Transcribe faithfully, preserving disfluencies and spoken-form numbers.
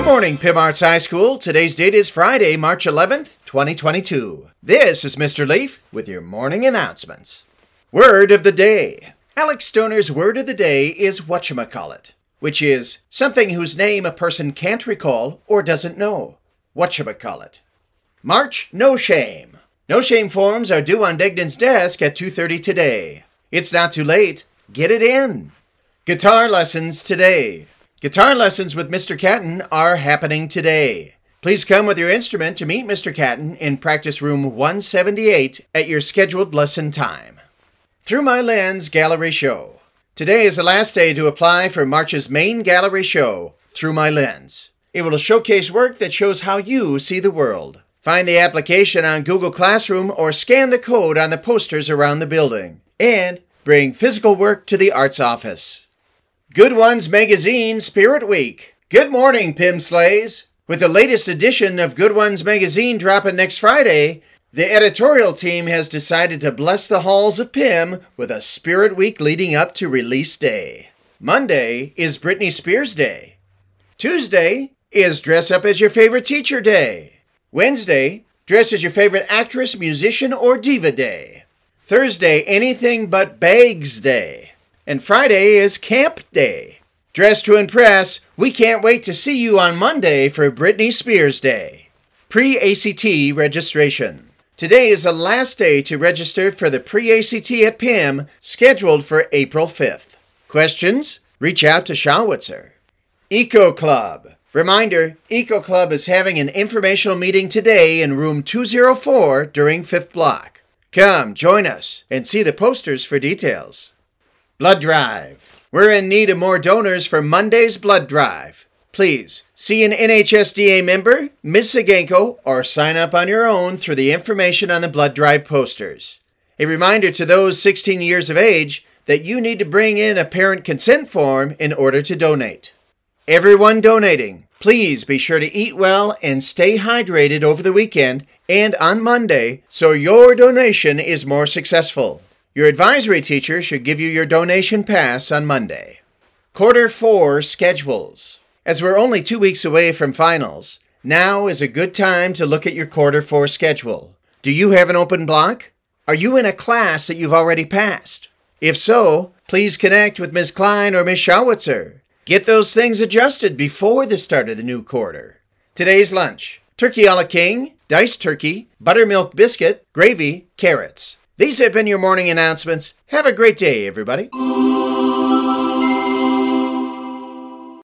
morning, Pim Arts High School. Today's date is Friday, March eleventh, twenty twenty-two. This is Mister Leaf with your morning announcements. Word of the day. Alex Stoner's word of the day is whatchamacallit, which is something whose name a person can't recall or doesn't know. Whatchamacallit. March No Shame. No Shame forms are due on Degden's desk at two thirty today. It's not too late. Get it in. Guitar lessons today. Guitar lessons with Mister Catton are happening today. Please come with your instrument to meet Mister Catton in practice room one seventy-eight at your scheduled lesson time. Through My Lens Gallery Show. Today is the last day to apply for March's main gallery show, Through My Lens. It will showcase work that shows how you see the world. Find the application on Google Classroom or scan the code on the posters around the building. And bring physical work to the arts office. Good Ones Magazine Spirit Week. Good morning, Pim Slays. With the latest edition of Good Ones Magazine dropping next Friday, the editorial team has decided to bless the halls of Pim with a Spirit Week leading up to release day. Monday is Britney Spears Day. Tuesday is Dress Up as Your Favorite Teacher Day. Wednesday, Dress as Your Favorite Actress, Musician, or Diva Day. Thursday, Anything But Bags Day. And Friday is Camp Day. Dress to impress, we can't wait to see you on Monday for Britney Spears Day. Pre-A C T registration. Today is the last day to register for the Pre-A C T at Pim, scheduled for April fifth. Questions? Reach out to Shawitzer. Eco Club. Reminder, Eco Club is having an informational meeting today in room two oh four during fifth block. Come, join us, and see the posters for details. Blood Drive. We're in need of more donors for Monday's Blood Drive. Please, see an N H S D A member, Miz Segenko, or sign up on your own through the information on the Blood Drive posters. A reminder to those sixteen years of age that you need to bring in a parent consent form in order to donate. Everyone donating, please be sure to eat well and stay hydrated over the weekend and on Monday so your donation is more successful. Your advisory teacher should give you your donation pass on Monday. Quarter four schedules. As we're only two weeks away from finals, now is a good time to look at your quarter four schedule. Do you have an open block? Are you in a class that you've already passed? If so, please connect with Miz Klein or Miz Shawitzer. Get those things adjusted before the start of the new quarter. Today's lunch: turkey a la king, diced turkey, buttermilk biscuit, gravy, carrots. These have been your morning announcements. Have a great day, everybody.